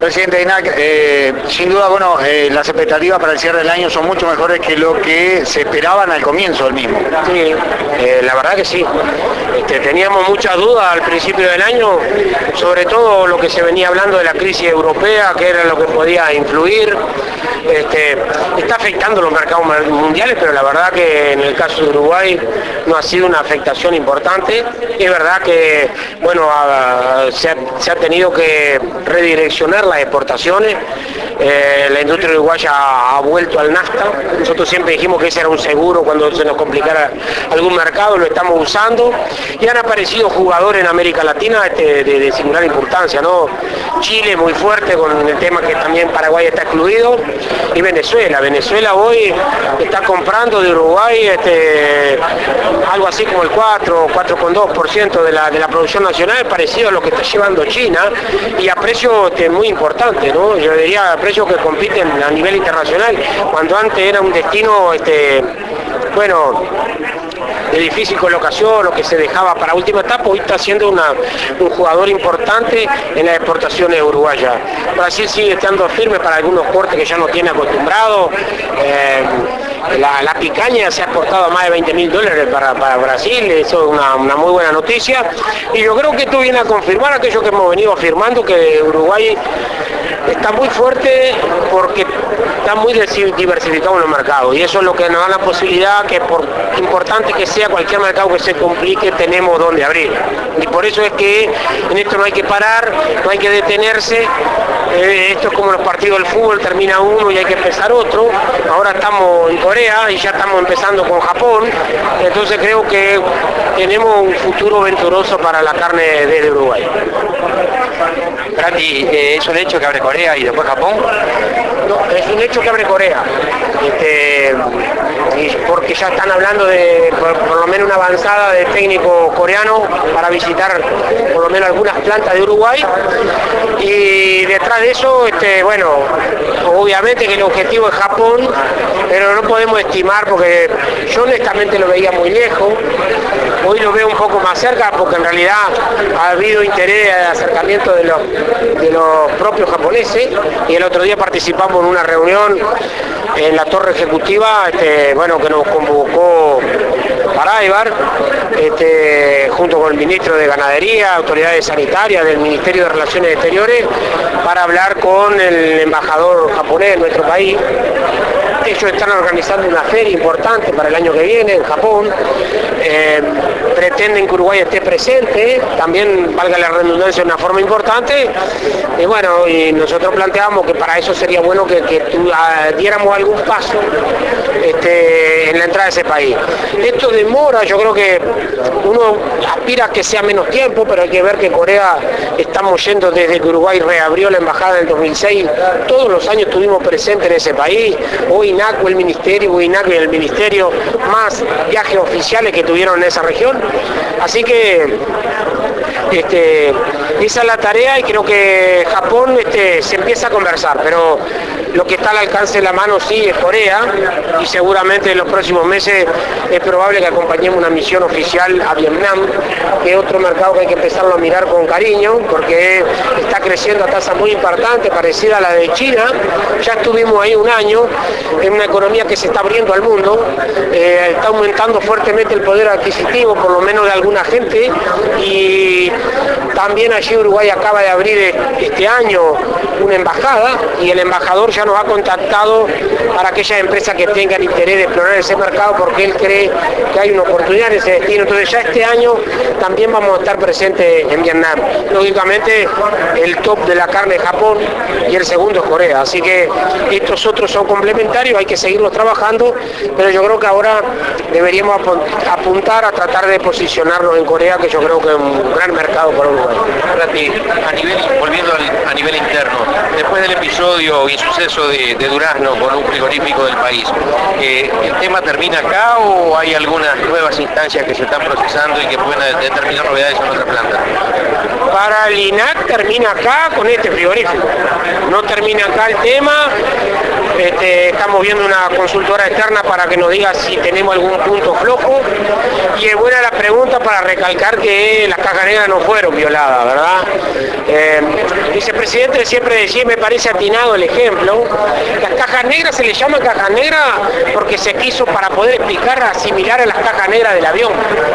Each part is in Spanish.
presidente de INAC. Sin duda, bueno, las expectativas para el cierre del año son mucho mejores que lo que se esperaban al comienzo del mismo. Sí, la verdad que sí. Teníamos muchas dudas al principio del año, sobre todo lo que se venía hablando de la crisis europea, que era lo que podía influir. Está afectando los mercados mundiales, pero la verdad que en el caso de Uruguay no ha sido una afectación importante. Es verdad que, bueno, se ha tenido que redireccionar las exportaciones. La industria uruguaya ha vuelto al NAFTA. Nosotros siempre dijimos que ese era un seguro cuando se nos complicara algún mercado, lo estamos usando. Y han aparecido jugadores en América Latina de singular importancia, ¿no? Chile muy fuerte con el tema que también Paraguay está excluido, y Venezuela hoy está comprando de Uruguay algo así como el 4,2% de la producción nacional, parecido a lo que está llevando China, y a precios muy importantes, ¿no? Yo diría a precios que compiten a nivel internacional, cuando antes era un destino bueno, de difícil colocación, lo que se dejaba para última etapa. Hoy está siendo un jugador importante en las exportaciones uruguayas. Brasil sigue estando firme para algunos cortes que ya no tiene acostumbrado. La picaña se ha exportado a más de $20.000 para Brasil, eso es una muy buena noticia. Y yo creo que esto viene a confirmar aquello que hemos venido afirmando, que Uruguay está muy fuerte porque está muy diversificado en los mercados, y eso es lo que nos da la posibilidad que, por importante que sea cualquier mercado que se complique, tenemos donde abrir. Y por eso es que en esto no hay que parar, no hay que detenerse. Esto es como los partidos del fútbol, termina uno y hay que empezar otro. Ahora estamos en Corea y ya estamos empezando con Japón, entonces creo que tenemos un futuro venturoso para la carne de Uruguay. Prati, ¿es un hecho que abre Corea y después Japón? No, es un hecho que abre Corea, porque ya están hablando de por lo menos una avanzada de técnico coreano para visitar por lo menos algunas plantas de Uruguay, y detrás de eso, bueno, obviamente que el objetivo es Japón, pero no podemos estimar, porque yo honestamente lo veía muy lejos. Hoy lo veo un poco más cerca porque en realidad ha habido interés de acercamiento de los propios japoneses, y el otro día participamos en una reunión en la torre ejecutiva, bueno, que nos convocó Paraibar, junto con el ministro de Ganadería, autoridades sanitarias del Ministerio de Relaciones Exteriores, para hablar con el embajador japonés en nuestro país. Ellos están organizando una feria importante para el año que viene en Japón. Pretenden que Uruguay esté presente, también, valga la redundancia, de una forma importante. Y bueno, y nosotros planteamos que para eso sería bueno que diéramos algún paso en la entrada de ese país. Esto demora, yo creo que uno aspira a que sea menos tiempo, pero hay que ver que Corea, estamos yendo desde que Uruguay reabrió la embajada en el 2006, todos los años estuvimos presentes en ese país. Hoy INAC, el ministerio, más viajes oficiales que tuvieron en esa región. Así que esa es la tarea, y creo que Japón se empieza a conversar, pero lo que está al alcance de la mano sí es Corea, y seguramente en los próximos meses es probable que acompañemos una misión oficial a Vietnam, que es otro mercado que hay que empezarlo a mirar con cariño, porque está creciendo a tasa muy importante, parecida a la de China. Ya estuvimos ahí un año, en una economía que se está abriendo al mundo, está aumentando fuertemente el poder adquisitivo, por lo menos de alguna gente, y también allí Uruguay acaba de abrir este año una embajada, y el embajador ya nos ha contactado para aquellas empresas que tengan interés de explorar ese mercado, porque él cree que hay una oportunidad en ese destino. Entonces ya este año también vamos a estar presentes en Vietnam. Lógicamente el top de la carne es Japón y el segundo es Corea, así que estos otros son complementarios, hay que seguirlos trabajando, pero yo creo que ahora deberíamos apuntar a tratar de posicionarnos en Corea, que yo creo que es un gran mercado para Uruguay. Volviendo a nivel interno, después del episodio y suceso de Durazno con un frigorífico del país, ¿el tema termina acá o hay algunas nuevas instancias que se están procesando y que pueden determinar novedades en otra planta? Para el INAC termina acá con este frigorífico, no termina acá el tema. Estamos viendo una consultora externa para que nos diga si tenemos algún punto flojo. Y es buena la pregunta para recalcar que las cajas negras no fueron violadas, ¿verdad? El vicepresidente siempre decía, me parece atinado el ejemplo, las cajas negras se les llama cajas negras porque se quiso para poder explicar, asimilar a las cajas negras del avión.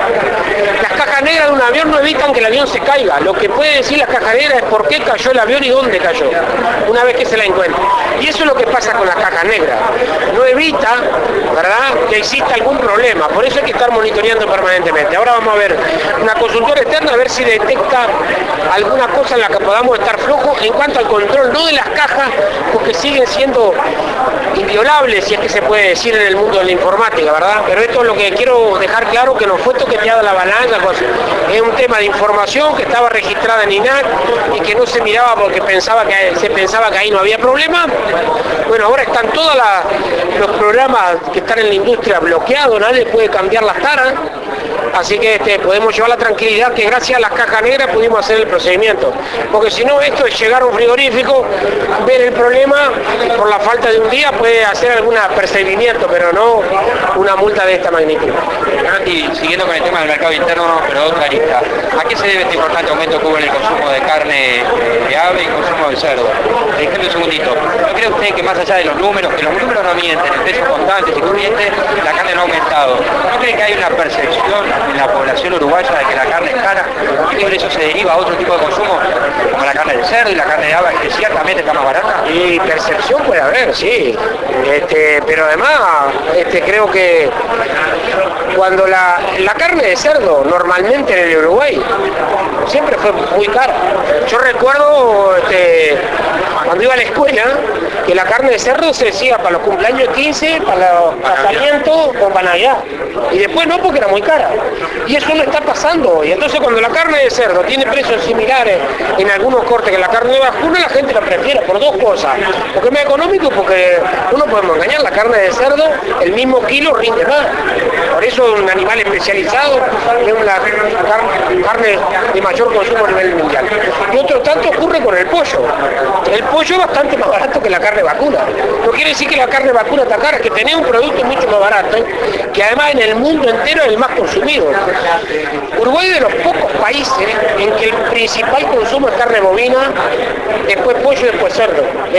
Las cajas negras de un avión no evitan que el avión se caiga. Lo que puede decir las cajas negras es por qué cayó el avión y dónde cayó, una vez que se la encuentra. Y eso es lo que pasa con las cajas negras. No evita, ¿verdad?, que exista algún problema. Por eso hay que estar monitoreando permanentemente. Ahora vamos a ver una consultora externa a ver si detecta alguna cosa en la que podamos estar flojos en cuanto al control, no de las cajas, porque siguen siendo inviolables, si es que se puede decir en el mundo de la informática, ¿verdad? Pero esto es lo que quiero dejar claro, que no fue toqueteada la balanza, pues, es un tema de información que estaba registrada en INAC y que no se miraba porque se pensaba que ahí no había problema. Bueno, ahora están todos los programas que están en la industria bloqueados, nadie puede cambiar las taras. Así que podemos llevar la tranquilidad que gracias a las cajas negras pudimos hacer el procedimiento. Porque si no, esto es llegar a un frigorífico, ver el problema, por la falta de un día puede hacer algún apercibimiento, pero no una multa de esta magnitud. Y siguiendo con el tema del mercado interno, pero de otra lista, ¿a qué se debe este importante aumento que hubo en el consumo de carne de ave y consumo de cerdo? Ejemplo, un segundito, ¿no cree usted que más allá de los números, que los números no mienten, en precios constantes y corrientes, la carne no ha aumentado? ¿No cree que hay una percepción en la población uruguaya de que la carne es cara y por eso se deriva a otro tipo de consumo, como la carne de cerdo y la carne de ave, que ciertamente está más barata? Y percepción puede haber, sí, pero además creo que cuando la carne de cerdo normalmente en el Uruguay siempre fue muy cara. Yo recuerdo cuando iba a la escuela que la carne de cerdo se decía para los cumpleaños 15, para los casamientos o para Navidad. Y después no, porque era muy cara. Y eso no está pasando. Y entonces cuando la carne de cerdo tiene precios similares en algunos cortes que la carne de vacuno, la gente la prefiere por dos cosas. Porque es más económico, porque no podemos engañar, la carne de cerdo, el mismo kilo rinde más. Por eso es un animal especializado, es una carne de mayor consumo a nivel mundial. Y otro tanto ocurre con el pollo. El pollo es bastante más barato que la carne vacuna. No quiere decir que la carne vacuna está cara, es que tenés un producto mucho más barato, que además en el mundo entero es el más consumido. Uruguay es de los pocos países en que el principal consumo es carne bovina, después pollo y después cerdo.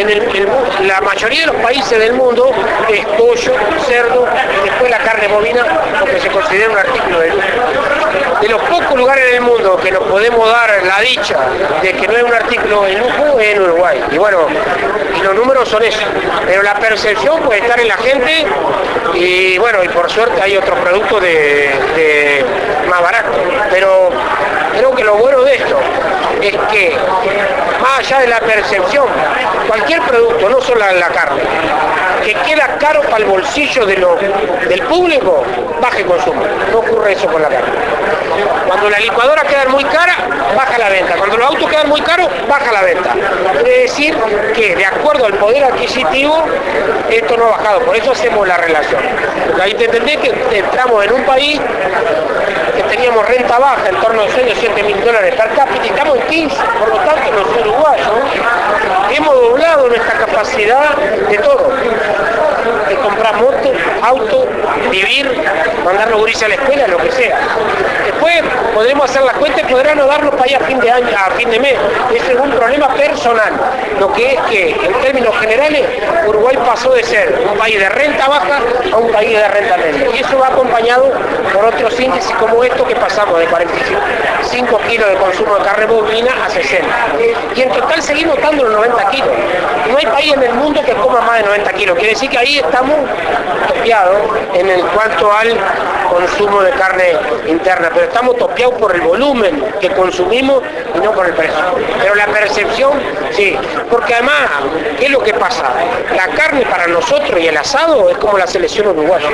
La mayoría de los países del mundo es pollo, cerdo y después la carne bovina, porque se considera un artículo de lujo. De los pocos lugares en el mundo que nos podemos dar la dicha de que no es un artículo de lujo es en Uruguay. Y bueno, y los números son esos. Pero la percepción puede estar en la gente y bueno, y por suerte hay otros productos de más baratos. Pero creo que lo bueno de esto es que más allá de la percepción, cualquier producto, no solo la carne, que queda caro para el bolsillo del público, baja el consumo. No ocurre eso con la carne. Cuando la licuadora queda muy cara, baja la venta. Cuando los autos quedan muy caros, baja la venta. Quiere decir que de acuerdo al poder adquisitivo, esto no ha bajado. Por eso hacemos la relación. Porque ahí te entendés que entramos en un país que teníamos renta baja, en torno a 6 o 7 mil dólares per cápita, y estamos en 15. Por lo tanto, los uruguayos hemos doblado nuestra capacidad de todo. De comprar moto, auto, vivir, mandar los gurises a la escuela, lo que sea. Después podremos hacer las cuentas y podrán no darnos para allá a fin de año, a fin de mes. Ese es un problema personal. Lo que es que, en términos generales, Uruguay pasó de ser un país de renta baja a un país de renta media. Y eso va acompañado por otros índices como esto, que pasamos de 45 kilos de consumo de carne bovina a 60. Y en total seguimos estando en los 90 kilos. No hay país en el mundo que coma más de 90 kilos. Quiere decir que ahí estamos topeados en cuanto al consumo de carne interna, pero estamos topeados por el volumen que consumimos y no por el precio. Pero la percepción, sí, porque además, ¿qué es lo que pasa? La carne para nosotros y el asado es como la selección uruguaya.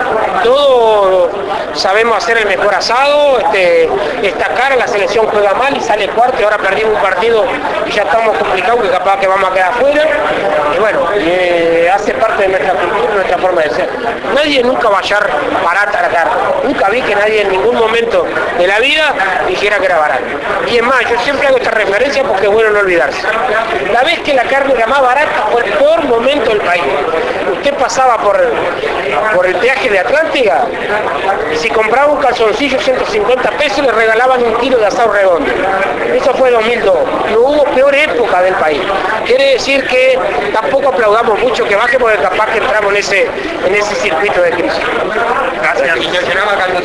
Todos sabemos hacer el mejor asado, está cara, la selección juega mal y sale cuarto, y ahora perdimos un partido y ya estamos complicados, que capaz que vamos a quedar afuera. Y bueno, hace parte de nuestra cultura, nuestra forma de ser. Nadie nunca va a hallar barata la carne. barato. Nunca vi que nadie en ningún momento de la vida dijera que era barato. Y es más, yo siempre hago esta referencia porque es bueno no olvidarse. La vez que la carne era más barata fue el peor momento del país. Usted pasaba por el peaje de Atlántica y si compraba un calzoncillo 150 pesos le regalaban un kilo de asado redondo. Eso fue 2002. No hubo peor época del país. Quiere decir que tampoco aplaudamos mucho que baje porque capaz que entramos en ese circuito de crisis. Gracias.